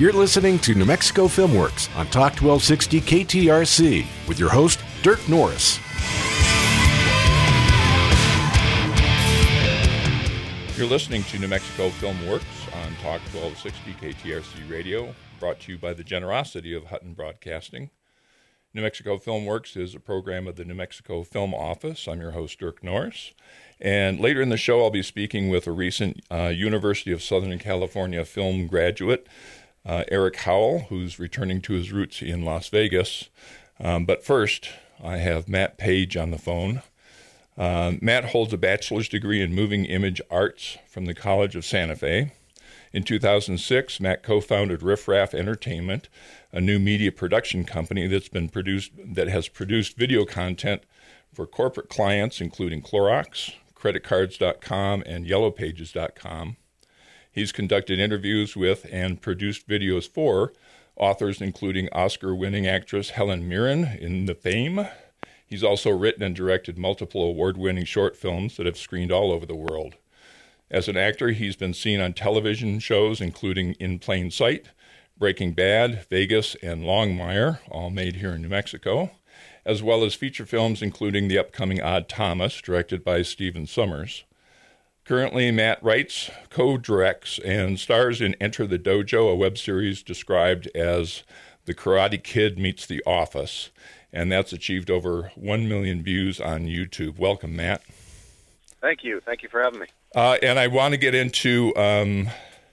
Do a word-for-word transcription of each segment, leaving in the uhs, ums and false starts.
You're listening to New Mexico Filmworks on Talk twelve sixty K T R C with your host, Dirk Norris. You're listening to New Mexico Filmworks on Talk twelve sixty K T R C Radio, brought to you by the generosity of Hutton Broadcasting. New Mexico Filmworks is a program of the New Mexico Film Office. I'm your host, Dirk Norris. And later in the show, I'll be speaking with a recent uh, University of Southern California film graduate, uh, Eric Howell, who's returning to his roots in Las Vegas. Um, but first, I have Matt Page on the phone. Uh, Matt holds a bachelor's degree in moving image arts from the College of Santa Fe. In two thousand six, Matt co-founded Riff Raff Entertainment, a new media production company that's been produced that has produced video content for corporate clients, including Clorox, credit cards dot com, and yellow pages dot com. He's conducted interviews with and produced videos for authors including Oscar-winning actress Helen Mirren in The Fame. He's also written and directed multiple award-winning short films that have screened all over the world. As an actor, he's been seen on television shows including In Plain Sight, Breaking Bad, Vegas, and Longmire, all made here in New Mexico, as well as feature films including the upcoming Odd Thomas, directed by Stephen Sommers. Currently, Matt writes, co-directs, and stars in Enter the Dojo, a web series described as The Karate Kid Meets The Office, and that's achieved over one million views on YouTube. Welcome, Matt. Thank you. Thank you for having me. Uh, and I want to get into um,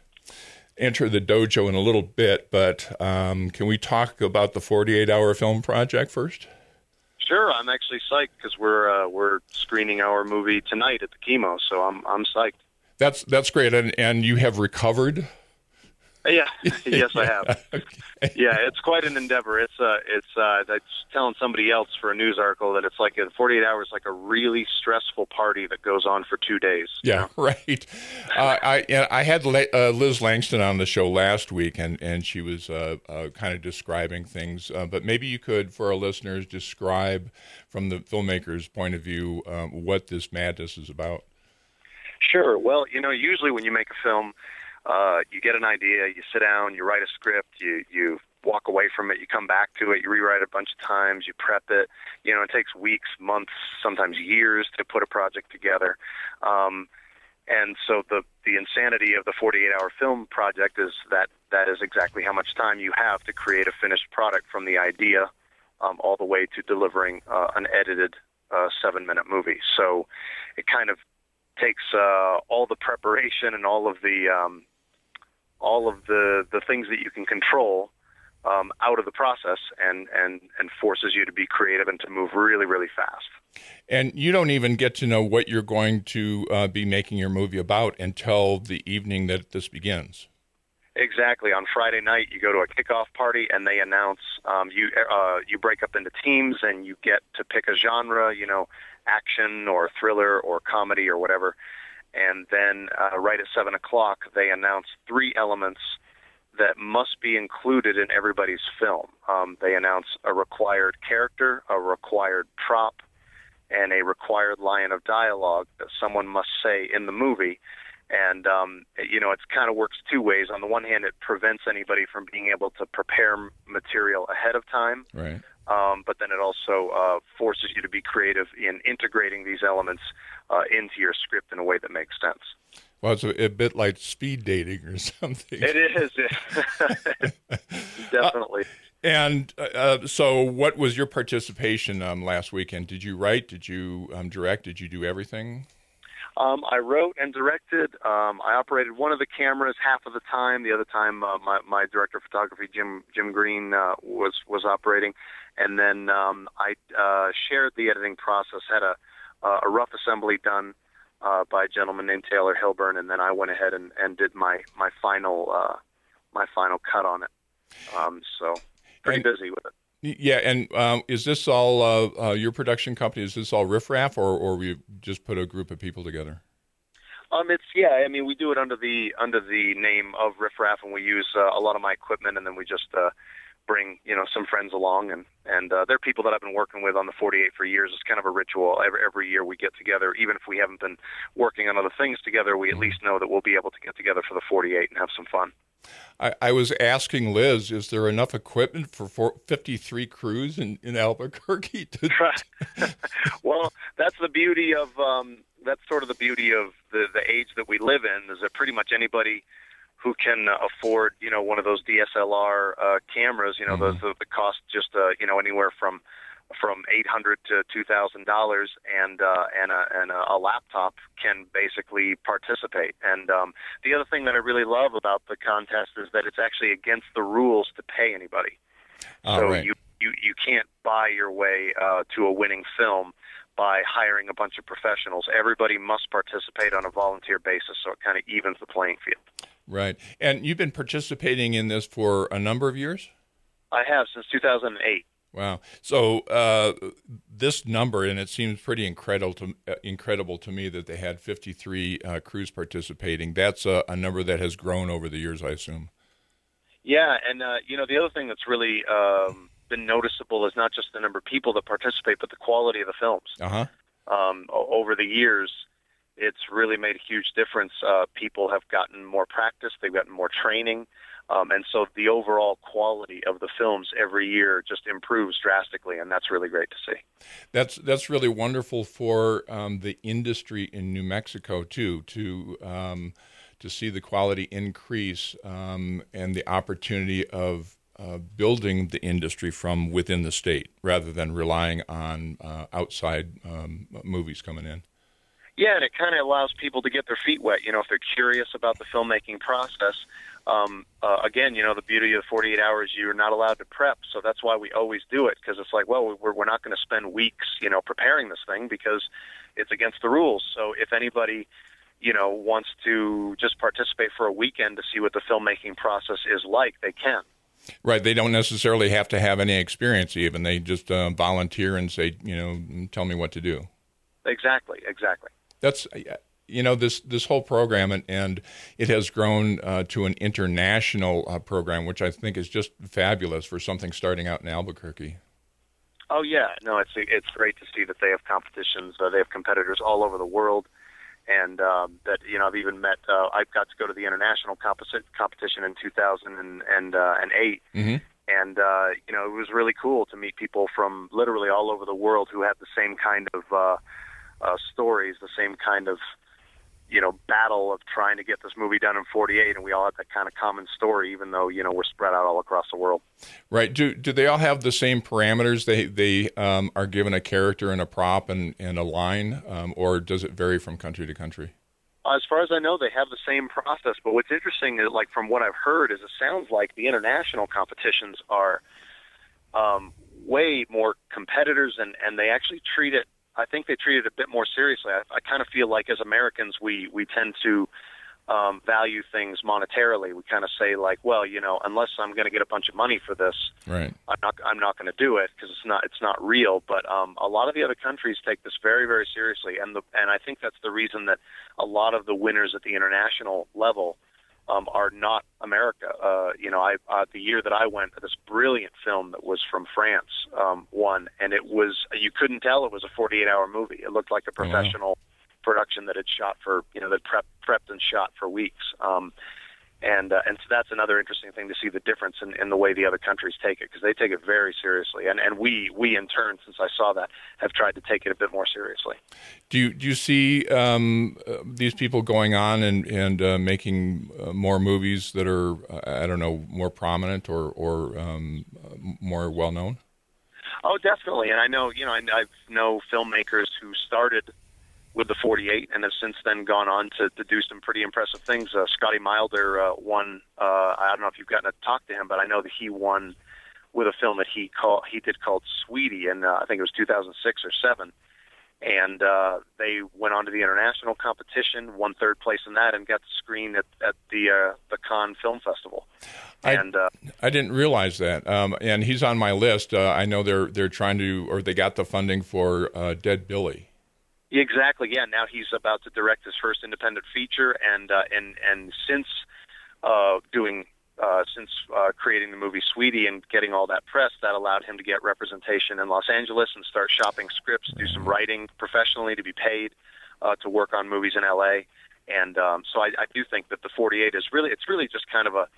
Enter the Dojo in a little bit, but um, can we talk about the forty-eight hour film project first? Sure. I'm actually psyched because we're uh, we're screening our movie tonight at the Chemo, so I'm I'm psyched. That's that's great, and and you have recovered. Yeah, yes, I have. Okay. Yeah, it's quite an endeavor. It's uh, it's uh, I was telling somebody else for a news article that it's like in forty-eight hours, like a really stressful party that goes on for two days. Yeah, know? Right. uh, I and I had uh, Liz Langston on the show last week, and and she was uh, uh, kind of describing things. Uh, but maybe you could, for our listeners, describe from the filmmaker's point of view um, what this madness is about. Sure. Well, you know, usually when you make a film, Uh, you get an idea, you sit down, you write a script, you, you walk away from it, you come back to it, you rewrite it a bunch of times, you prep it. You know, it takes weeks, months, sometimes years to put a project together. Um, and so the, the insanity of the forty-eight hour film project is that that is exactly how much time you have to create a finished product from the idea um, all the way to delivering uh, an edited uh, seven-minute movie. So it kind of takes uh, all the preparation and all of the um, all of the, the things that you can control um, out of the process and, and, and forces you to be creative and to move really, really fast. And you don't even get to know what you're going to uh, be making your movie about until the evening that this begins. Exactly. On Friday night, you go to a kickoff party and they announce um, you uh, you break up into teams and you get to pick a genre, you know, action or thriller or comedy or whatever. And then uh, right at seven o'clock, they announce three elements that must be included in everybody's film. Um, they announce a required character, a required prop, and a required line of dialogue that someone must say in the movie. And, um, you know, it kind of works two ways. On the one hand, it prevents anybody from being able to prepare material ahead of time. Right. Um, but then it also uh, forces you to be creative in integrating these elements uh, into your script in a way that makes sense. Well, it's a, a bit like speed dating or something. It is. Definitely. Uh, and uh, so what was your participation um, last weekend? Did you write? Did you um, direct? Did you do everything? Um, I wrote and directed. Um, I operated one of the cameras half of the time. The other time, uh, my, my director of photography, Jim Jim Green, uh, was was operating. And then um, I uh, shared the editing process, had a, uh, a rough assembly done uh, by a gentleman named Taylor Hilburn, and then I went ahead and, and did my my final uh, my final cut on it. Um, so pretty and, busy with it. Yeah, and um, is this all uh, uh, your production company? Is this all Riff Raff, or or we just put a group of people together? Um, it's yeah. I mean, we do it under the under the name of Riff Raff, and we use uh, a lot of my equipment, and then we just uh, bring you know some friends along, and and uh, they're people that I've been working with on the forty-eight for years. It's kind of a ritual. Every every year we get together, even if we haven't been working on other things together. We at least know that we'll be able to get together for the forty-eight and have some fun. I, I was asking Liz, is there enough equipment for four, fifty-three crews in, in Albuquerque? To... Well, that's the beauty of um, that's sort of the beauty of the, the age that we live in, is that pretty much anybody who can uh, afford, you know, one of those D S L R uh, cameras, you know, mm-hmm. those that cost just, uh, you know, anywhere from from eight hundred to two thousand dollars, and uh, and a and a, a laptop can basically participate. And um, the other thing that I really love about the contest is that it's actually against the rules to pay anybody. Oh, so right. you, you you can't buy your way uh, to a winning film by hiring a bunch of professionals. Everybody must participate on a volunteer basis, so it kind of evens the playing field. Right. And you've been participating in this for a number of years? I have, since two thousand eight. Wow. So uh, this number, and it seems pretty incredible to, uh, incredible to me that they had fifty-three uh, crews participating. That's a, a number that has grown over the years, I assume. Yeah, and uh, you know, the other thing that's really um, been noticeable is not just the number of people that participate, but the quality of the films. Uh-huh. Um, over the years, it's really made a huge difference. Uh, people have gotten more practice, they've gotten more training. Um, and so the overall quality of the films every year just improves drastically, and that's really great to see. That's that's really wonderful for um, the industry in New Mexico too, to um, to see the quality increase um, and the opportunity of uh, building the industry from within the state rather than relying on uh, outside um, movies coming in. Yeah, and it kind of allows people to get their feet wet. You know, if they're curious about the filmmaking process. Um, uh, again, you know, the beauty of forty-eight hours, you're not allowed to prep. So that's why we always do it, because it's like, well, we're, we're not going to spend weeks, you know, preparing this thing because it's against the rules. So if anybody, you know, wants to just participate for a weekend to see what the filmmaking process is like, they can. Right. They don't necessarily have to have any experience even. They just uh, volunteer and say, you know, tell me what to do. Exactly. Exactly. That's... You know, this, this whole program, and, and it has grown uh, to an international uh, program, which I think is just fabulous for something starting out in Albuquerque. Oh, yeah. No, it's it's great to see that they have competitions. Uh, they have competitors all over the world. And um, that, you know, I've even met, uh, I got to go to the international composi- competition in two thousand eight. Mm-hmm. And, uh, you know, it was really cool to meet people from literally all over the world who had the same kind of uh, uh, stories, the same kind of, you know, battle of trying to get this movie done in forty-eight, and we all had that kind of common story, even though, you know, we're spread out all across the world. Right. Do do they all have the same parameters? They they um, are given a character and a prop and, and a line, um, or does it vary from country to country? As far as I know, they have the same process, but what's interesting is, like, from what I've heard, is it sounds like the international competitions are um, way more competitors, and, and they actually treat it, I think they treat it a bit more seriously. I, I kind of feel like as Americans, we, we tend to um, value things monetarily. We kind of say, like, well, you know, unless I'm going to get a bunch of money for this, right, I'm not I'm not going to do it because it's not it's not real. But um, a lot of the other countries take this very, very seriously, and the and I think that's the reason that a lot of the winners at the international level Um, are not America. Uh, you know, I uh, the year that I went, this brilliant film that was from France um, won, and it was, you couldn't tell it was a forty-eight hour movie. It looked like a professional wow. production that had shot for, you know, that prep, prepped and shot for weeks. Um, and uh, and so that's another interesting thing to see the difference in, in the way the other countries take it, because they take it very seriously. And and we, we in turn, since I saw that, have tried to take it a bit more seriously. Do you do you see um, uh, these people going on and and uh, making uh, more movies that are uh, I don't know, more prominent or or um, more well known? Oh, definitely. And I know, you know, I, I know filmmakers who started with the forty-eight and have since then gone on to, to do some pretty impressive things. Uh, Scotty Milder uh, won. Uh, I don't know if you've gotten to talk to him, but I know that he won with a film that he called he did called Sweetie, and uh, I think it was two thousand six or seven. And uh, they went on to the international competition, won third place in that, and got to screen at, at the uh, the Cannes Film Festival. I, and uh, I didn't realize that. Um, and he's on my list. Uh, I know they're they're trying to, or they got the funding for uh, Dead Billy. Exactly. Yeah. Now he's about to direct his first independent feature, and uh, and and since uh, doing uh, since uh, creating the movie Sweetie and getting all that press, that allowed him to get representation in Los Angeles and start shopping scripts, do some writing professionally to be paid uh, to work on movies in L A. And um, so I, I do think that the forty-eight is really it's really just kind of a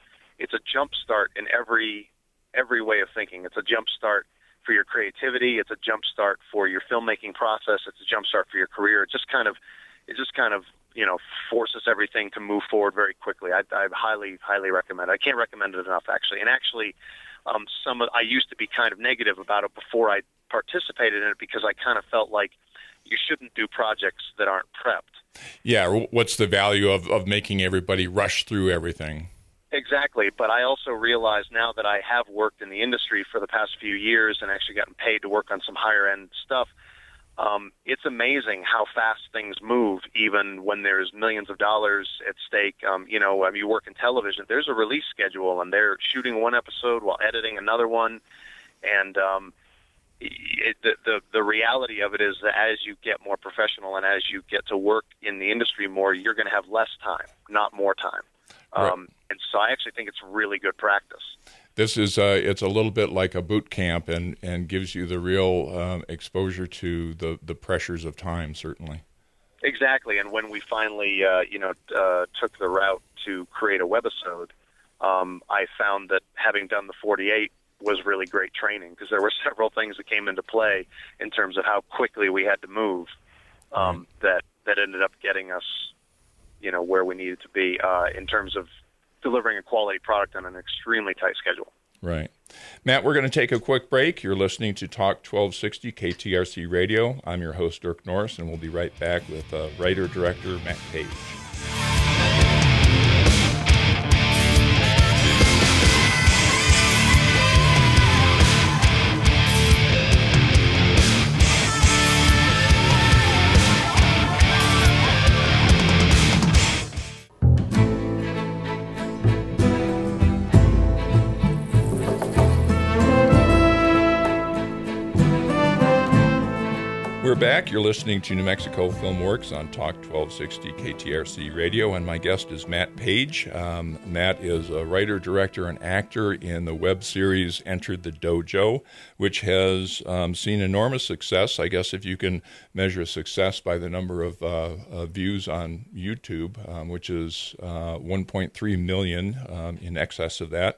it's a jump start in every every way of thinking. It's a jump start for your creativity. It's a jump start for your filmmaking process. It's a jump start for your career. It just kind of, it just kind of, you know, forces everything to move forward very quickly. I, I highly, highly recommend it. I can't recommend it enough, actually. And actually, um, some of, I used to be kind of negative about it before I participated in it because I kind of felt like you shouldn't do projects that aren't prepped. Yeah, what's the value of, of making everybody rush through everything? Exactly, but I also realize now that I have worked in the industry for the past few years and actually gotten paid to work on some higher-end stuff, um, it's amazing how fast things move, even when there's millions of dollars at stake. Um, you know, I mean, you work in television, there's a release schedule, and they're shooting one episode while editing another one, and um, it, the, the, the reality of it is that as you get more professional and as you get to work in the industry more, you're going to have less time, not more time. Um, right. And so I actually think it's really good practice. This is uh, it's a little bit like a boot camp and, and gives you the real um, exposure to the, the pressures of time, certainly. Exactly. And when we finally, uh, you know, uh, took the route to create a webisode, um, I found that having done the forty-eight was really great training because there were several things that came into play in terms of how quickly we had to move um, right. that, that ended up getting us, you know, where we needed to be uh, in terms of delivering a quality product on an extremely tight schedule. Right. Matt, we're going to take a quick break. You're listening to Talk twelve sixty K T R C Radio. I'm your host, Dirk Norris, and we'll be right back with uh, writer-director Matt Page. We're back. You're listening to New Mexico Film Works on Talk twelve sixty K T R C Radio, and my guest is Matt Page. Um, Matt is a writer, director, and actor in the web series Enter the Dojo, which has um, seen enormous success. I guess if you can measure success by the number of uh, uh, views on YouTube, um, which is uh, one point three million, um, in excess of that.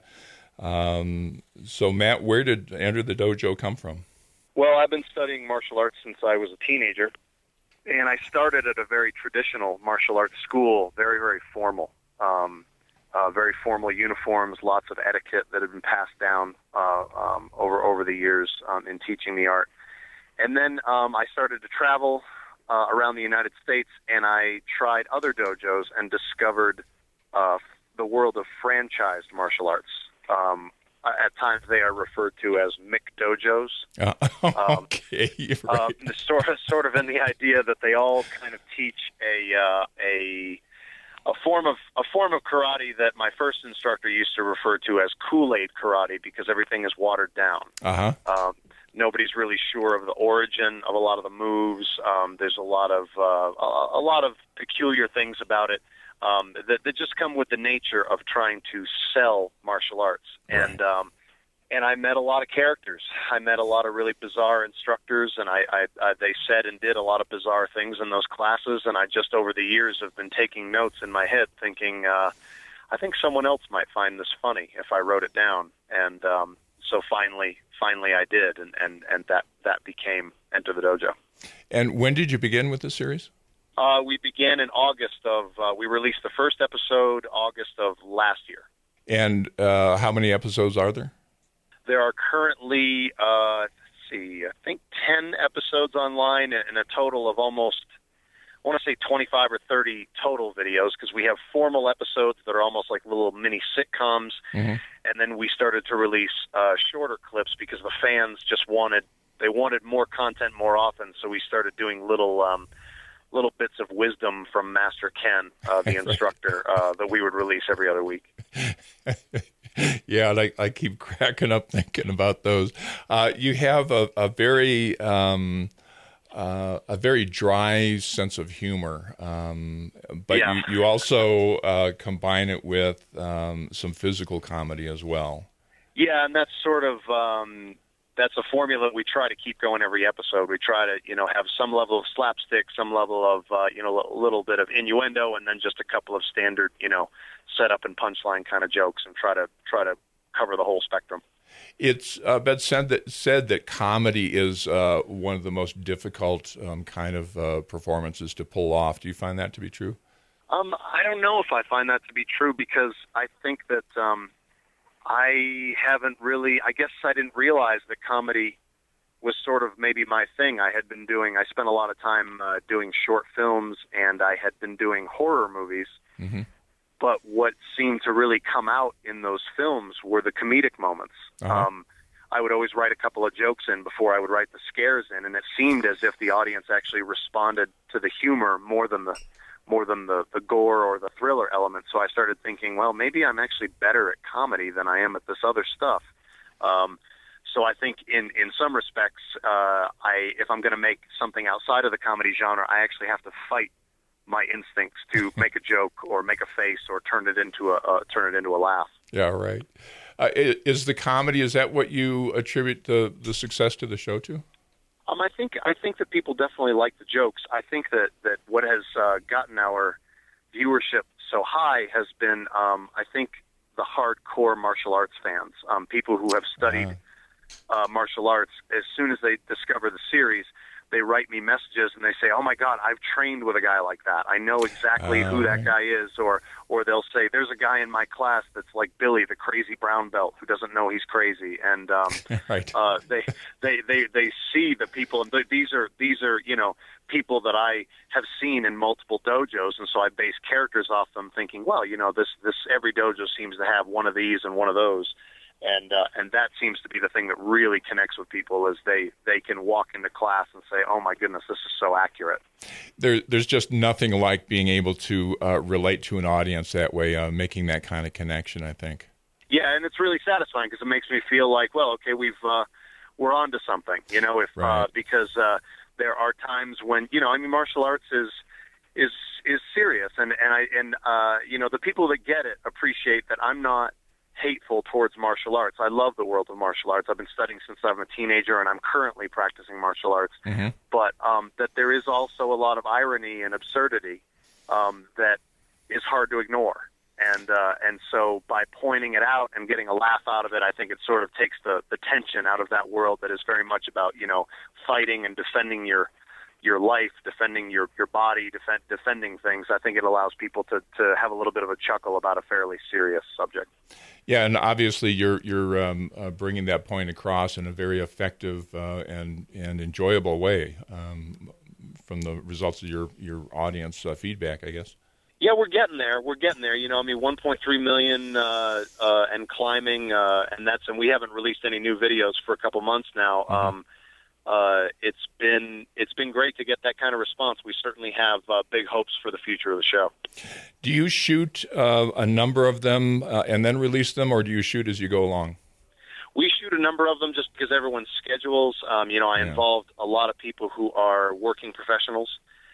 Um, so, Matt, where did Enter the Dojo come from? Well, I've been studying martial arts since I was a teenager, and I started at a very traditional martial arts school, very, very formal, um, uh, very formal uniforms, lots of etiquette that had been passed down uh, um, over over the years um, in teaching the art. And then um, I started to travel uh, around the United States, and I tried other dojos and discovered uh, the world of franchised martial arts. Um, At times, they are referred to as McDojos. Uh, okay, um, right. uh, sort of, sort of in the idea that they all kind of teach a uh, a a form of a form of karate that my first instructor used to refer to as Kool-Aid karate because everything is watered down. Uh-huh. Um, nobody's really sure of the origin of a lot of the moves. Um, there's a lot of uh, a, a lot of peculiar things about it. Um, that, that just come with the nature of trying to sell martial arts. Right. And um, and I met a lot of characters. I met a lot of really bizarre instructors, and I, I, I they said and did a lot of bizarre things in those classes, and I just over the years have been taking notes in my head thinking, uh, I think someone else might find this funny if I wrote it down. And um, so finally, finally I did, and, and, and that, that became Enter the Dojo. And when did you begin with this series? Uh, we began in August of, uh, we released the first episode August of last year. And uh, how many episodes are there? There are currently, uh, let's see, I think ten episodes online and a total of almost, I want to say twenty-five or thirty total videos because we have formal episodes that are almost like little mini sitcoms. Mm-hmm. And then we started to release uh, shorter clips because the fans just wanted, they wanted more content more often. So we started doing little, um, little bits of wisdom from Master Ken, uh, the instructor, uh, that we would release every other week. Yeah, I, I keep cracking up thinking about those. Uh, you have a, a very um, uh, a very dry sense of humor, um, but yeah. you, you also uh, combine it with um, some physical comedy as well. Yeah, and that's sort of um, that's a formula we try to keep going every episode. We try to, you know, have some level of slapstick, some level of, uh, you know, a little bit of innuendo, and then just a couple of standard, you know, setup and punchline kind of jokes, and try to try to cover the whole spectrum. It's uh, been said that said that comedy is uh, one of the most difficult um, kind of uh, performances to pull off. Do you find that to be true? Um, I don't know if I find that to be true, because I think that um, I haven't really. I guess I didn't realize that comedy was sort of maybe my thing. I had been doing. I spent a lot of time uh, doing short films, and I had been doing horror movies. Mm-hmm. But what seemed to really come out in those films were the comedic moments. Uh-huh. Um, I would always write a couple of jokes in before I would write the scares in, and it seemed as if the audience actually responded to the humor more than the more than the, the gore or the thriller element. So I started thinking, well, maybe I'm actually better at comedy than I am at this other stuff. Um, so I think in, in some respects, uh, I if I'm going to make something outside of the comedy genre, I actually have to fight my instincts to make a joke or make a face or turn it into a uh, turn it into a laugh. Yeah, right. Uh, is the comedy, is that what you attribute the, the success to the show to? Um, I think I think that people definitely like the jokes. I think that, that what has uh, gotten our viewership so high has been, um, I think, the hardcore martial arts fans, um, people who have studied uh, martial arts. As soon as they discover the series, they write me messages and they say, "Oh my God, I've trained with a guy like that. I know exactly uh, who that guy is." Or, or they'll say, "There's a guy in my class that's like Billy, the crazy brown belt, who doesn't know he's crazy." And um, right. uh, they, they, they, they see the people, and these are these are you know people that I have seen in multiple dojos, and so I base characters off them, thinking, well, you know, this this every dojo seems to have one of these and one of those. And uh, and that seems to be the thing that really connects with people, is they, they can walk into class and say, "Oh my goodness, this is so accurate." There, there's just nothing like being able to uh, relate to an audience that way, uh, making that kind of connection, I think. Yeah, and it's really satisfying because it makes me feel like, well, okay, we've uh, we're on to something, you know, if right. uh, because uh, there are times when, you know, I mean, martial arts is is is serious, and and I and uh, you know, the people that get it appreciate that I'm not hateful towards martial arts. I love the world of martial arts. I've been studying since I'm a teenager, and I'm currently practicing martial arts. Mm-hmm. But um, that there is also a lot of irony and absurdity um, that is hard to ignore. And uh, and so by pointing it out and getting a laugh out of it, I think it sort of takes the, the tension out of that world that is very much about, you know, fighting and defending your your life, defending your, your body, defend, defending things. I think it allows people to, to have a little bit of a chuckle about a fairly serious subject. Yeah, and obviously you're you're um, uh, bringing that point across in a very effective uh, and and enjoyable way um, from the results of your your audience uh, feedback, I guess. Yeah, we're getting there. We're getting there. You know, I mean, one point three million uh, uh, and climbing, uh, and that's and we haven't released any new videos for a couple months now. Mm-hmm. Um, uh, it's been it's been great to get that kind of response. We certainly have uh, big hopes for the future of the show. Do you shoot uh, a number of them uh, and then release them, or do you shoot as you go along? We shoot a number of them just because everyone's schedules. Um, you know, I yeah. involved a lot of people who are working professionals.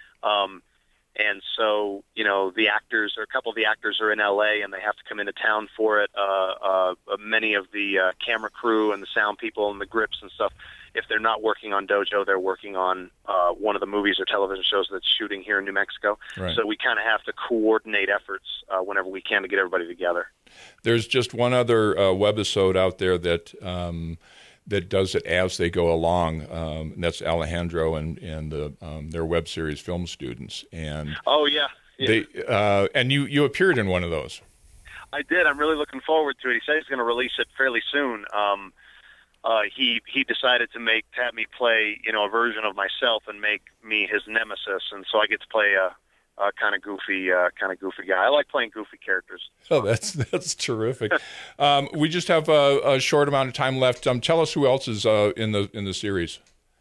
Um, and so, you know, the actors, or a couple of the actors are in L A and they have to come into town for it. Uh, uh, many of the uh, camera crew and the sound people and the grips and stuff, if they're not working on Dojo, they're working on uh, one of the movies or television shows that's shooting here in New Mexico. Right. So we kind of have to coordinate efforts uh, whenever we can to get everybody together. There's just one other uh, webisode out there that um, that does it as they go along. Um, and that's Alejandro and and the um, their web series Film Students. And oh yeah, yeah. they uh, and you you appeared in one of those. I did. I'm really looking forward to it. He said he's going to release it fairly soon. Um, Uh, he he decided to make to have me play, you know, a version of myself and make me his nemesis, and so I get to play a, a kind of goofy uh, kind of goofy guy. I like playing goofy characters. Oh, that's that's terrific. um, we just have a, a short amount of time left. Um, tell us who else is uh, in the in the series.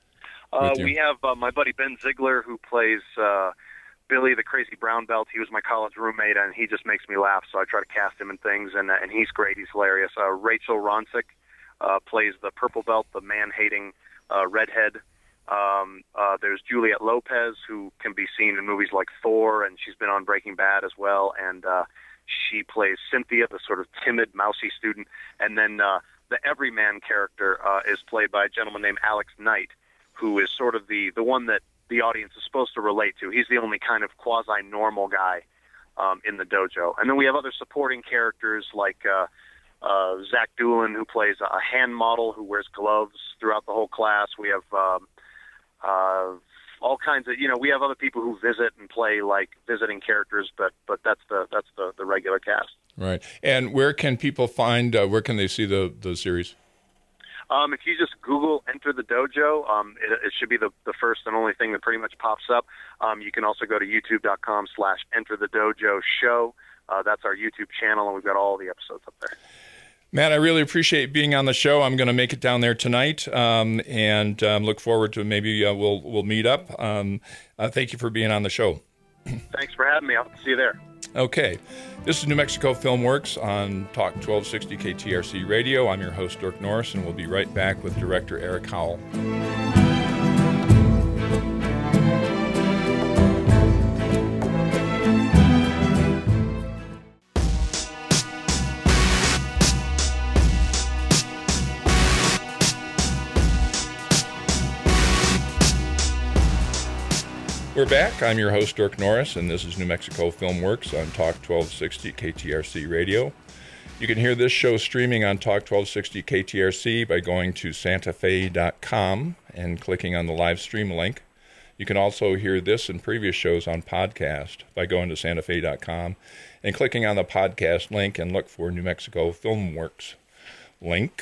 Uh, we have uh, my buddy Ben Ziegler, who plays uh, Billy, the crazy brown belt. He was my college roommate, and he just makes me laugh. So I try to cast him in things, and uh, and he's great. He's hilarious. Uh, Rachel Ronsick Uh, plays the purple belt, the man-hating uh, redhead. Um, uh, there's Juliette Lopez, who can be seen in movies like Thor, and she's been on Breaking Bad as well. And uh, she plays Cynthia, the sort of timid, mousy student. And then uh, the everyman character uh, is played by a gentleman named Alex Knight, who is sort of the, the one that the audience is supposed to relate to. He's the only kind of quasi-normal guy um, in the dojo. And then we have other supporting characters like uh, uh, Zach Doolin, who plays a hand model who wears gloves throughout the whole class. We have um, uh, all kinds of, you know, we have other people who visit and play like visiting characters, but but that's the that's the, the regular cast. Right. And where can people find, uh, where can they see the, the series? Um, if you just Google Enter the Dojo, um, it, it should be the, the first and only thing that pretty much pops up. Um, you can also go to youtube.com slash Enter the Dojo show. Uh, that's our YouTube channel, and we've got all the episodes up there. Matt, I really appreciate being on the show. I'm going to make it down there tonight, um, and um, look forward to maybe uh, we'll we'll meet up. Um, uh, thank you for being on the show. Thanks for having me. I'll see you there. Okay. This is New Mexico Film Works on Talk twelve sixty K T R C Radio. I'm your host, Dirk Norris, and we'll be right back with director Eric Howell. We're back. I'm your host, Dirk Norris, and this is New Mexico Film Works on Talk twelve sixty K T R C Radio. You can hear this show streaming on Talk twelve sixty K T R C by going to santa fe dot com and clicking on the live stream link. You can also hear this and previous shows on podcast by going to santa fe dot com and clicking on the podcast link and look for New Mexico Film Works link.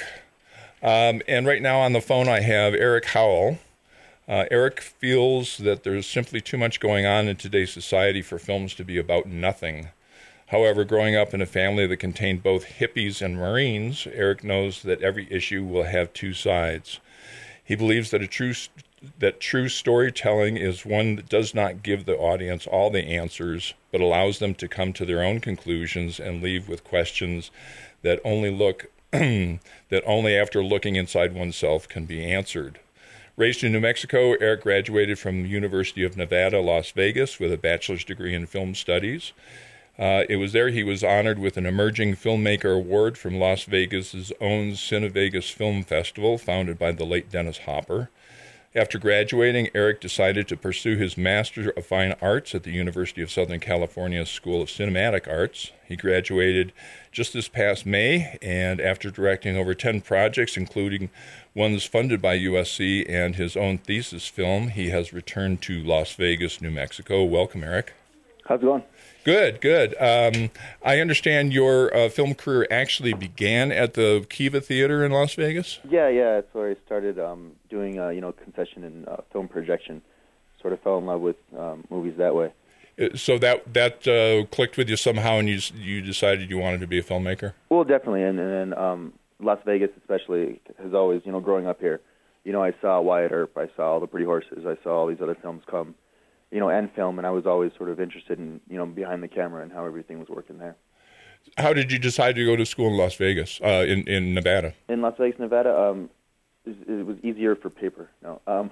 Um, and right now on the phone I have Eric Howell. Uh, Eric feels that there's simply too much going on in today's society for films to be about nothing. However, growing up in a family that contained both hippies and Marines, Eric knows that every issue will have two sides. He believes that a true that true storytelling is one that does not give the audience all the answers, but allows them to come to their own conclusions and leave with questions that only look that only after looking inside oneself can be answered. Raised in New Mexico, Eric graduated from the University of Nevada, Las Vegas, with a bachelor's degree in film studies. Uh, it was there he was honored with an Emerging Filmmaker Award from Las Vegas's own CineVegas Film Festival, founded by the late Dennis Hopper. After graduating, Eric decided to pursue his Master of Fine Arts at the University of Southern California School of Cinematic Arts. He graduated just this past May, and after directing over ten projects, including ones funded by U S C and his own thesis film, he has returned to Las Vegas, New Mexico. Welcome, Eric. How's it going? Good, good. Um, I understand your uh, film career actually began at the Kiva Theater in Las Vegas? Yeah, yeah. That's where I started um, doing, uh, you know, concession and uh, film projection. Sort of fell in love with um, movies that way. So that that uh, clicked with you somehow, and you you decided you wanted to be a filmmaker? Well, definitely, and and um, Las Vegas especially has always, you know, growing up here, you know, I saw Wyatt Earp, I saw All the Pretty Horses, I saw all these other films come, you know, and film, and I was always sort of interested in, you know, behind the camera and how everything was working there. How did you decide to go to school in Las Vegas, uh, in in Nevada? In Las Vegas, Nevada, um, it, it was easier for paper. No, um,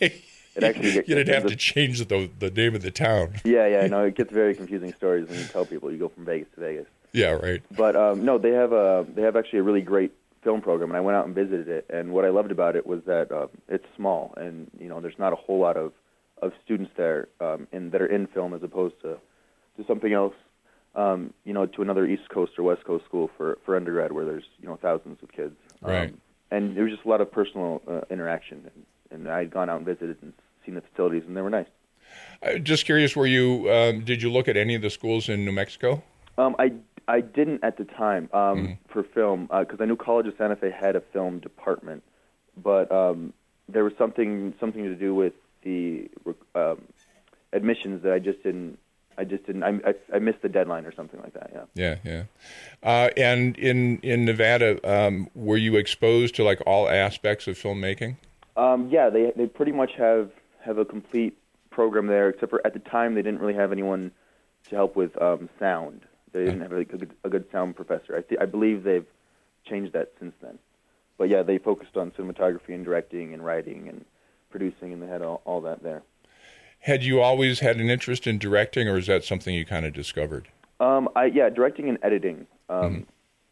it actually gets, you didn't have to change the the name of the town. Yeah, yeah, no, it gets very confusing stories when you tell people you go from Vegas to Vegas. Yeah, right. But um, no, they have a they have actually a really great film program, and I went out and visited it. And what I loved about it was that uh, it's small, and you know, there's not a whole lot of, of students there um, in that are in film as opposed to to something else. Um, you know, to another East Coast or West Coast school for, for undergrad where there's, you know, thousands of kids. Right. Um, and there was just a lot of personal uh, interaction. And, and I had gone out and visited and seen the facilities, and they were nice. Uh, just curious, were you, um, did you look at any of the schools in New Mexico? Um, I, I didn't at the time um, mm-hmm. for film, because uh, I knew College of Santa Fe had a film department. But um, there was something something to do with the um, admissions that I just didn't, I just didn't. I, I I missed the deadline or something like that. Yeah. Yeah, yeah. Uh, and in in Nevada, um, were you exposed to like all aspects of filmmaking? Um, yeah, they they pretty much have have a complete program there. Except for at the time, they didn't really have anyone to help with um, sound. They didn't have a, a, good, a good sound professor. I th- I believe they've changed that since then. But yeah, they focused on cinematography and directing and writing and producing, and they had all, all that there. Had you always had an interest in directing, or is that something you kind of discovered? Um, I yeah, directing and editing. Um, mm-hmm. Yeah,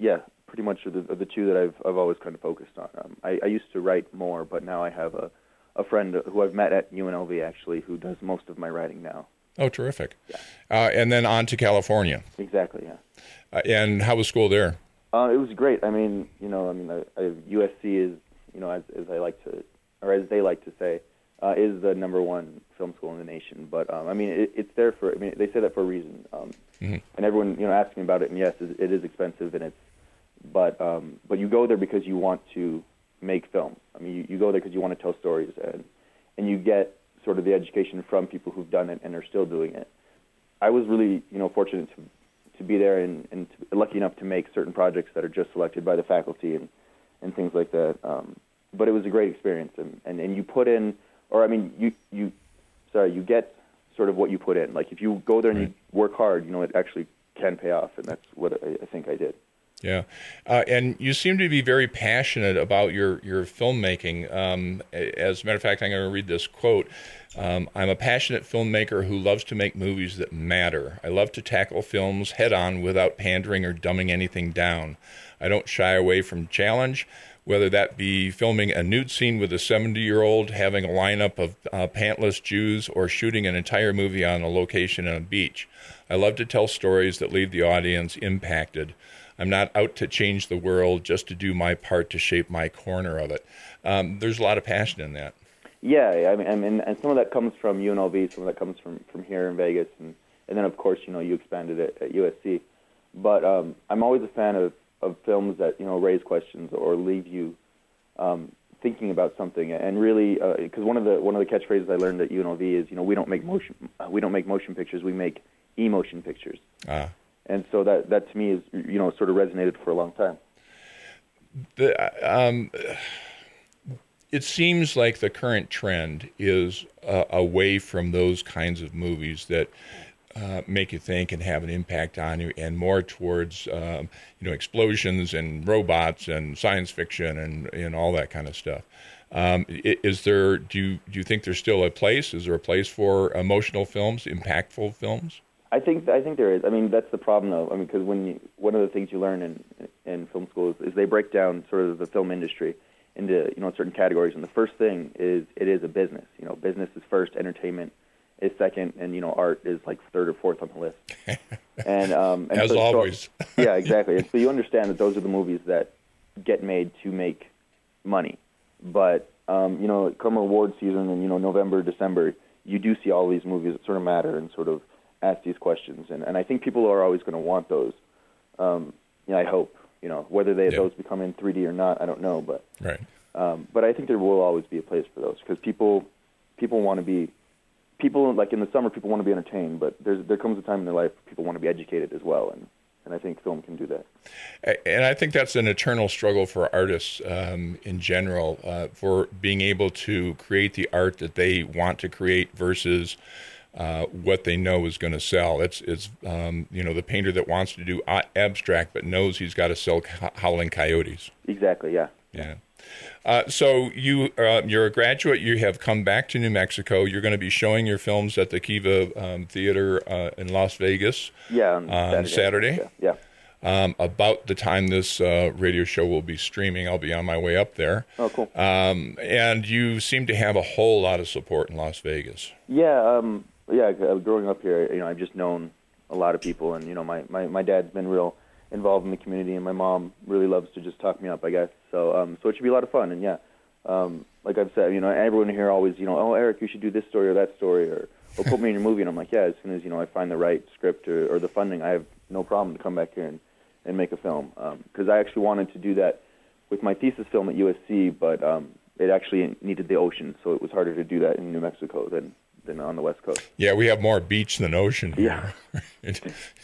pretty much are the, are the two that I've I've always kind of focused on. Um, I, I used to write more, but now I have a, a friend who I've met at U N L V actually who does most of my writing now. Oh, terrific. Yeah. Uh, and then on to California. Exactly, yeah. Uh, and how was school there? Uh, it was great. I mean, you know, I mean, I, I, U S C is, you know, as, as I like to, or as they like to say, uh, is the number one film school in the nation. But um, I mean, it, it's there for. I mean, they say that for a reason. Um, mm-hmm. And everyone, you know, asks me about it. And yes, it, it is expensive, and it's, but um, but you go there because you want to make films. I mean, you, you go there because you want to tell stories, and and you get sort of the education from people who've done it and are still doing it. I was really, you know, fortunate to to be there and, and to, lucky enough to make certain projects that are just selected by the faculty and, and things like that. Um, but it was a great experience, and, and, and you put in, or I mean, you you, sorry, you get sort of what you put in. Like if you go there and you work hard, you know, it actually can pay off, and that's what I, I think I did. Yeah, uh, and you seem to be very passionate about your, your filmmaking. Um, as a matter of fact, I'm going to read this quote. Um, I'm a passionate filmmaker who loves to make movies that matter. I love to tackle films head-on without pandering or dumbing anything down. I don't shy away from challenge, whether that be filming a nude scene with a seventy-year-old, having a lineup of uh, pantless Jews, or shooting an entire movie on a location on a beach. I love to tell stories that leave the audience impacted. I'm not out to change the world, just to do my part to shape my corner of it. Um, there's a lot of passion in that. Yeah, I mean, I mean, and some of that comes from U N L V, some of that comes from, from here in Vegas, and, and then, of course, you know, you expanded it at U S C. But um, I'm always a fan of, of films that, you know, raise questions or leave you um, thinking about something. And really, because uh, one of the one of the catchphrases I learned at U N L V is, you know, we don't make motion we don't make motion pictures, we make emotion pictures. Ah. And so that, that to me is, you know, sort of resonated for a long time. The, um, it seems like the current trend is uh, away from those kinds of movies that uh, make you think and have an impact on you, and more towards, um, you know, explosions and robots and science fiction and, and all that kind of stuff. Um, is there, do you, do you think there's still a place? Is there a place for emotional films, impactful films? I think I think there is. I mean, that's the problem, though. I mean, because when you, one of the things you learn in in film schools is they break down sort of the film industry into, you know, certain categories. And the first thing is it is a business. You know, business is first, entertainment is second, and you know, art is like third or fourth on the list. And, um, and as so, always. So, yeah, exactly. And so you understand that those are the movies that get made to make money. But um, you know, come award season and you know November, December, you do see all these movies that sort of matter and sort of ask these questions, and, and I think people are always going to want those. Um, you know, I hope, you know, whether they, yeah. those become in three D or not, I don't know, but right. Um, but I think there will always be a place for those because people people want to be people like in the summer people want to be entertained, but there's there comes a time in their life people want to be educated as well, and and I think film can do that. And I think that's an eternal struggle for artists um, in general, uh, for being able to create the art that they want to create versus Uh, what they know is going to sell. It's, it's um, you know, the painter that wants to do abstract but knows he's got to sell Howling Coyotes. Exactly, yeah. Yeah. Uh, so you, uh, you're a graduate. You have come back to New Mexico. You're going to be showing your films at the Kiva um, Theater uh, in Las Vegas yeah, on, on Saturday. Saturday. Yeah. Um, about the time this uh, radio show will be streaming, I'll be on my way up there. Oh, cool. Um, and you seem to have a whole lot of support in Las Vegas. Yeah, um, yeah. Growing up here, you know, I've just known a lot of people, and you know, my, my, my dad's been real involved in the community, and my mom really loves to just talk me up, I guess. So um, so it should be a lot of fun, and yeah, um, like I've said, you know, everyone here always, you know, oh, Eric, you should do this story or that story, or, or put me in your movie, and I'm like, yeah, as soon as, you know, I find the right script or, or the funding, I have no problem to come back here and, and make a film, because um, I actually wanted to do that with my thesis film at U S C, but um, it actually needed the ocean, so it was harder to do that in New Mexico than than on the West Coast. Yeah, we have more beach than ocean here. Yeah.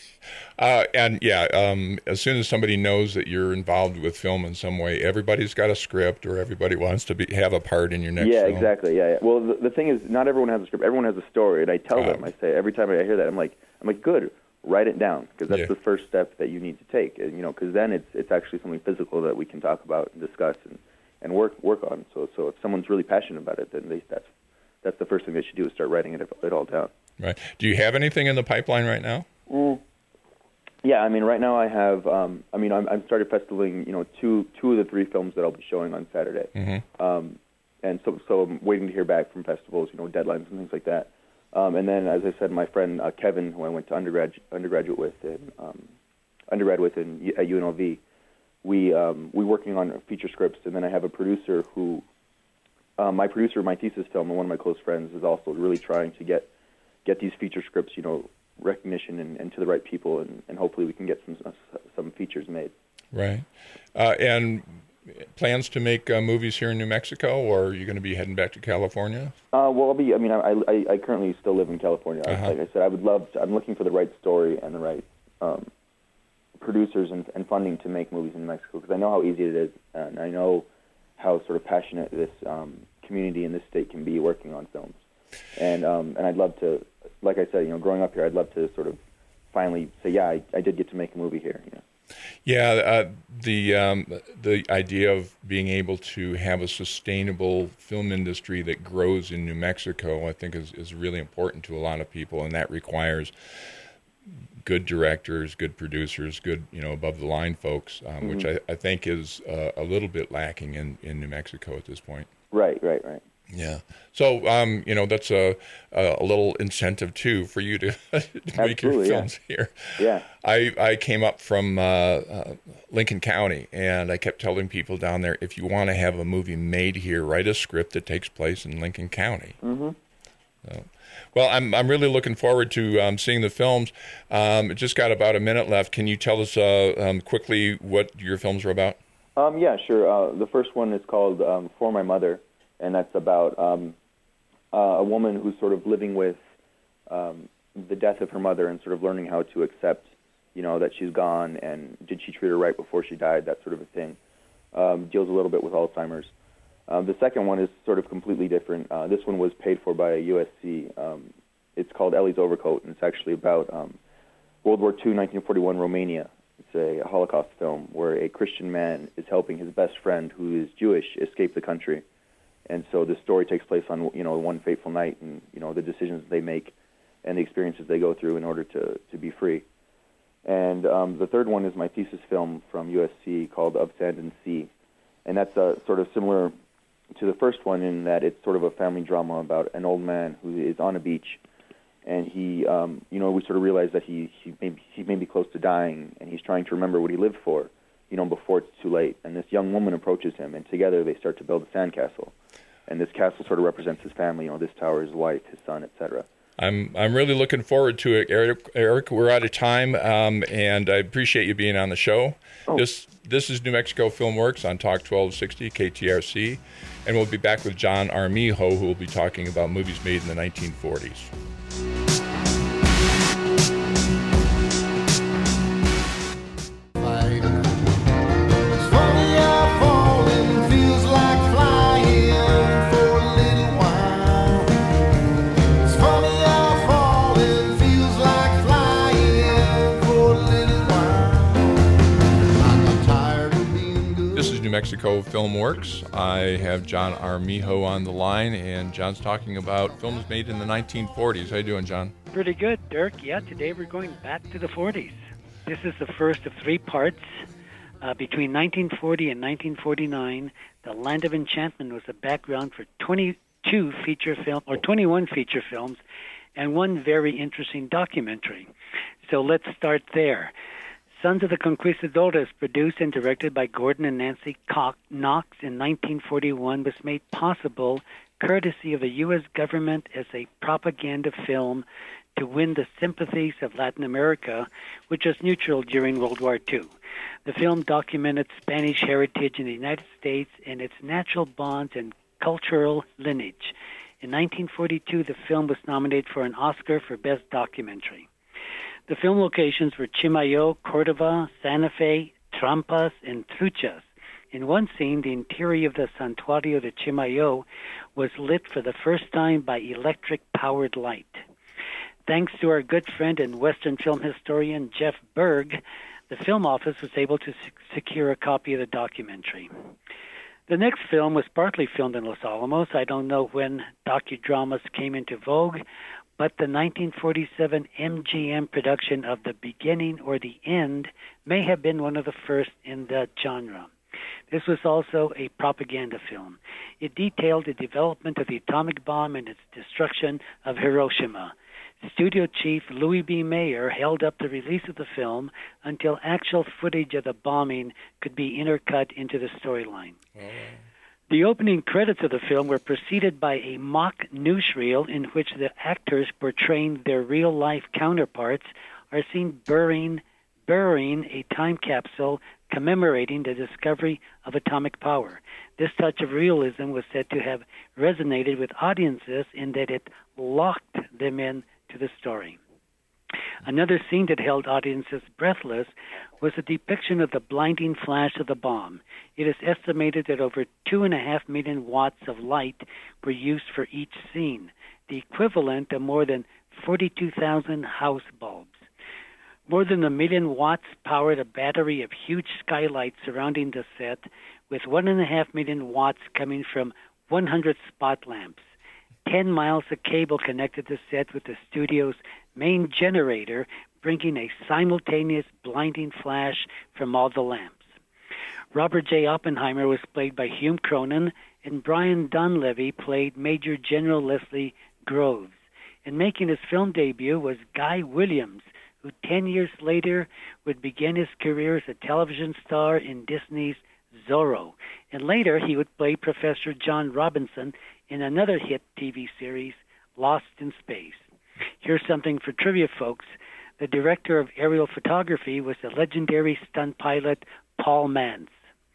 uh, and yeah, um, as soon as somebody knows that you're involved with film in some way, everybody's got a script, or everybody wants to be have a part in your next yeah, film. Yeah, exactly. Yeah, yeah. Well, the, the thing is, not everyone has a script. Everyone has a story, and I tell uh, them, I say every time I hear that, I'm like, I'm like, good, write it down, because that's yeah. the first step that you need to take. And, you know, because then it's it's actually something physical that we can talk about and discuss and, and work work on. So so if someone's really passionate about it, then they, that's that's the first thing they should do is start writing it, it all down. Right. Do you have anything in the pipeline right now? Mm. Yeah, I mean, right now I have, um, I mean, I'm, I'm started festivaling, you know, two two of the three films that I'll be showing on Saturday. Mm-hmm. Um, and so, so I'm waiting to hear back from festivals, you know, deadlines and things like that. Um, and then, as I said, my friend uh, Kevin, who I went to undergrad, undergraduate with, in, um, undergrad with in, at U N L V, we um, we working on feature scripts. And then I have a producer who, uh, my producer, my thesis film, and one of my close friends is also really trying to get get these feature scripts, you know, recognition and, and to the right people, and, and hopefully we can get some some features made. Right. Uh, and plans to make uh, movies here in New Mexico, or are you going to be heading back to California? Uh, well, I'll be. I mean, I, I, I currently still live in California. Uh-huh. Like I said, I would love to. I'm looking for the right story and the right um, producers and, and funding to make movies in New Mexico, because I know how easy it is, and I know how sort of passionate this um, community in this state can be working on films. And um, and I'd love to, like I said, you know, growing up here, I'd love to sort of finally say, yeah, I, I did get to make a movie here. You know. Yeah, uh, the um, the idea of being able to have a sustainable film industry that grows in New Mexico, I think, is, is really important to a lot of people, and that requires good directors, good producers, good, you know, above the line folks, um, mm-hmm. which I, I think is uh, a little bit lacking in, in New Mexico at this point. Right, right, right. Yeah. So, um, you know, that's a, a little incentive, too, for you to, to make your films yeah. here. Yeah. I, I came up from uh, uh, Lincoln County, and I kept telling people down there, if you want to have a movie made here, write a script that takes place in Lincoln County. Mm-hmm. So, well, I'm I'm really looking forward to um, seeing the films. Um, just got about a minute left. Can you tell us uh, um, quickly what your films are about? Um, yeah, sure. Uh, the first one is called um, For My Mother. And that's about um, uh, a woman who's sort of living with um, the death of her mother and sort of learning how to accept, you know, that she's gone, and did she treat her right before she died, that sort of a thing. Um, deals a little bit with Alzheimer's. Um, the second one is sort of completely different. Uh, this one was paid for by U S C. Um, it's called Ellie's Overcoat, and it's actually about um, World War Two, nineteen forty-one, Romania. It's a Holocaust film where a Christian man is helping his best friend, who is Jewish, escape the country. And so the story takes place on, you know, one fateful night, and, you know, the decisions they make and the experiences they go through in order to, to be free. And um, the third one is my thesis film from U S C called Of Sand and Sea. And that's uh, sort of similar to the first one in that it's sort of a family drama about an old man who is on a beach. And he, um, you know, we sort of realize that he, he, may be, he may be close to dying, and he's trying to remember what he lived for, you know, before it's too late. And this young woman approaches him, and together they start to build a sandcastle. And this castle sort of represents his family, you know, this tower, his wife, his son, et cetera. I'm I'm really looking forward to it, Eric. Eric, we're out of time, um, and I appreciate you being on the show. Oh. This this is New Mexico Film Works on Talk twelve sixty K T R C, and we'll be back with John Armijo, who will be talking about movies made in the nineteen forties. New Mexico Film Works. I have John Armijo on the line, and John's talking about films made in the nineteen forties. How you doing, John? Pretty good, Dirk. Yeah, today we're going back to the forties. This is the first of three parts. Uh, between nineteen forty and nineteen forty-nine, The Land of Enchantment was the background for twenty-two feature film or twenty-one feature films and one very interesting documentary. So let's start there. Sons of the Conquistadores, produced and directed by Gordon and Nancy Knox in nineteen forty-one, was made possible courtesy of the U S government as a propaganda film to win the sympathies of Latin America, which was neutral during World War Two. The film documented Spanish heritage in the United States and its natural bonds and cultural lineage. In nineteen forty-two, the film was nominated for an Oscar for Best Documentary. The film locations were Chimayo, Cordova, Santa Fe, Trampas, and Truchas. In one scene, the interior of the Santuario de Chimayo was lit for the first time by electric-powered light. Thanks to our good friend and Western film historian Jeff Berg, the film office was able to sec- secure a copy of the documentary. The next film was partly filmed in Los Alamos. I don't know when docudramas came into vogue, but the nineteen forty-seven M G M production of The Beginning or the End may have been one of the first in that genre. This was also a propaganda film. It detailed the development of the atomic bomb and its destruction of Hiroshima. Studio chief Louis B. Mayer held up the release of the film until actual footage of the bombing could be intercut into the storyline. Oh. The opening credits of the film were preceded by a mock newsreel in which the actors portraying their real-life counterparts are seen burying, burying a time capsule commemorating the discovery of atomic power. This touch of realism was said to have resonated with audiences in that it locked them in to the story. Another scene that held audiences breathless was a depiction of the blinding flash of the bomb. It is estimated that over two and a half million watts of light were used for each scene, the equivalent of more than forty-two thousand house bulbs. More than a million watts powered a battery of huge skylights surrounding the set, with one and a half million watts coming from one hundred spot lamps. Ten miles of cable connected the set with the studio's main generator, bringing a simultaneous blinding flash from all the lamps. Robert J. Oppenheimer was played by Hume Cronyn, and Brian Donlevy played Major General Leslie Groves. And making his film debut was Guy Williams, who ten years later would begin his career as a television star in Disney's Zorro. And later he would play Professor John Robinson in another hit T V series, Lost in Space. Here's something for trivia folks. The director of aerial photography was the legendary stunt pilot Paul Mantz.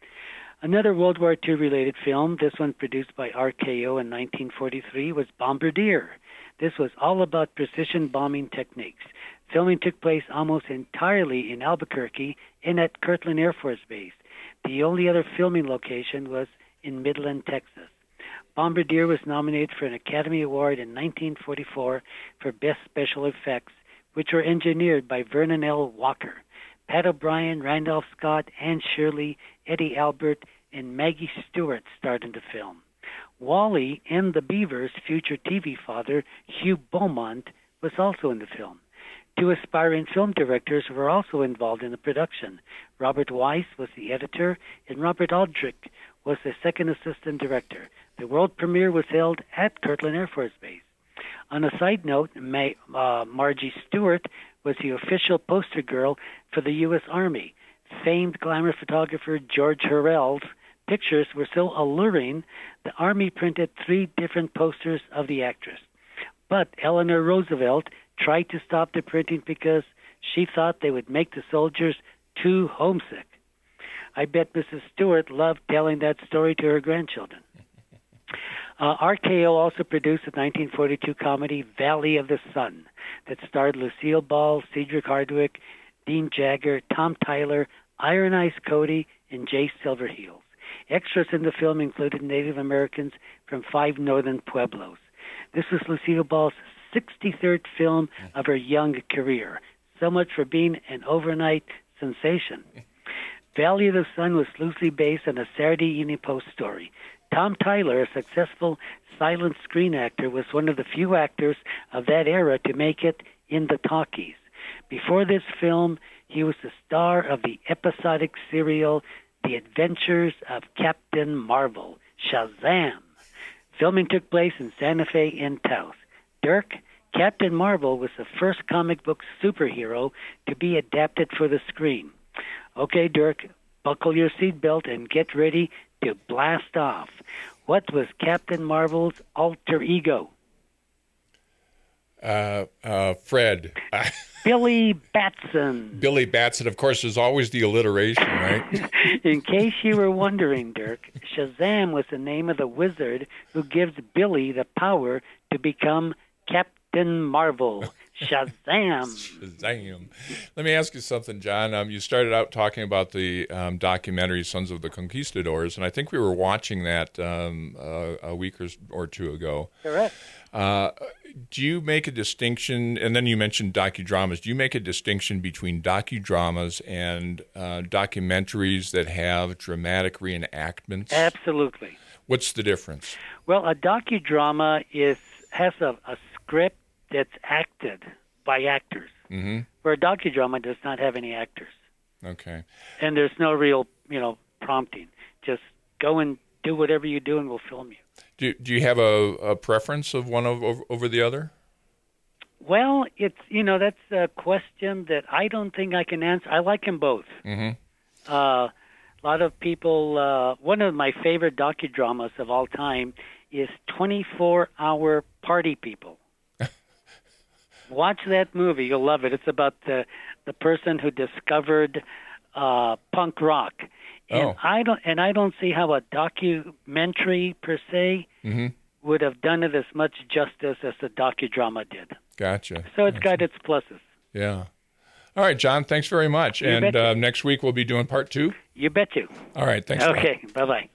Another World War Two related film, this one produced by R K O in nineteen forty-three, was Bombardier. This was all about precision bombing techniques. Filming took place almost entirely in Albuquerque and at Kirtland Air Force Base. The only other filming location was in Midland, Texas. Bombardier was nominated for an Academy Award in nineteen forty-four for Best Special Effects, which were engineered by Vernon L. Walker. Pat O'Brien, Randolph Scott, Anne Shirley, Eddie Albert, and Maggie Stewart starred in the film. Wally and the Beavers' future T V father, Hugh Beaumont, was also in the film. Two aspiring film directors were also involved in the production. Robert Weiss was the editor, and Robert Aldrich was the second assistant director. The world premiere was held at Kirtland Air Force Base. On a side note, May, uh, Margie Stewart was the official poster girl for the U S Army. Famed glamour photographer George Hurrell's pictures were so alluring, the Army printed three different posters of the actress. But Eleanor Roosevelt tried to stop the printing because she thought they would make the soldiers too homesick. I bet Missus Stewart loved telling that story to her grandchildren. Uh, R K O also produced the nineteen forty-two comedy Valley of the Sun that starred Lucille Ball, Cedric Hardwicke, Dean Jagger, Tom Tyler, Iron Eyes Cody, and Jay Silverheels. Extras in the film included Native Americans from five northern pueblos. This was Lucille Ball's sixty-third film of her young career. So much for being an overnight sensation. Valley of the Sun was loosely based on a Saturday Evening Post story. Tom Tyler, a successful silent screen actor, was one of the few actors of that era to make it in the talkies. Before this film, he was the star of the episodic serial The Adventures of Captain Marvel, Shazam. Filming took place in Santa Fe and Taos. Dirk, Captain Marvel was the first comic book superhero to be adapted for the screen. Okay, Dirk, buckle your seatbelt and get ready to blast off. What was Captain Marvel's alter ego? Uh, uh, Fred. Billy Batson. Billy Batson, of course, is always the alliteration, right? In case you were wondering, Dirk, Shazam was the name of the wizard who gives Billy the power to become Captain Marvel. Shazam. Shazam. Let me ask you something, John. Um, you started out talking about the um, documentary Sons of the Conquistadors, and I think we were watching that um, uh, a week or, or two ago. Correct. Uh, do you make a distinction, and then you mentioned docudramas, do you make a distinction between docudramas and uh, documentaries that have dramatic reenactments? Absolutely. What's the difference? Well, a docudrama is has a, a script that's acted by actors. Mm-hmm. Where a docudrama does not have any actors. Okay. And there's no real, you know, prompting. Just go and do whatever you do, and we'll film you. Do Do you have a, a preference of one of, over, over the other? Well, it's you know that's a question that I don't think I can answer. I like them both. Mm-hmm. Uh, a lot of people. Uh, one of my favorite docudramas of all time is twenty-four hour Party People. Watch that movie; you'll love it. It's about the the person who discovered uh, punk rock, and oh. I don't and I don't see how a documentary per se mm-hmm. would have done it as much justice as the docudrama did. Gotcha. So it's gotcha. got its pluses. Yeah. All right, John, thanks very much. You and betcha. uh, next week we'll be doing part two. You bet you. All right, thanks. Okay, bye-bye.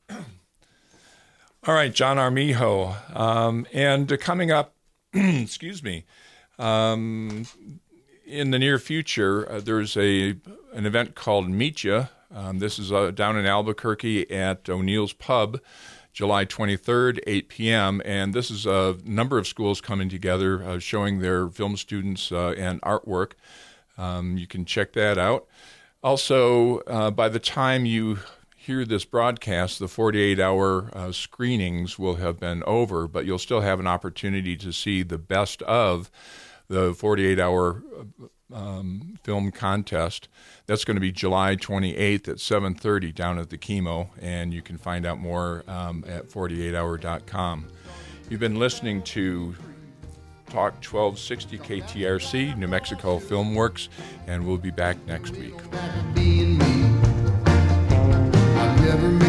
All right, John Armijo. Um, and uh, coming up, excuse me, um, in the near future, uh, there's a an event called Meet Ya. Um, this is uh, down in Albuquerque at O'Neill's Pub, July twenty-third, eight p.m., and this is a number of schools coming together, uh, showing their film students uh, and artwork. Um, you can check that out. Also, uh, by the time you hear this broadcast, the forty-eight hour uh, screenings will have been over, but you'll still have an opportunity to see the best of the forty-eight hour um, film contest. That's going to be July twenty-eighth at seven thirty down at the Chemo, and you can find out more um, at forty-eight hour dot com. You've been listening to Talk twelve sixty K T R C, New Mexico Film Works, and we'll be back next week. Never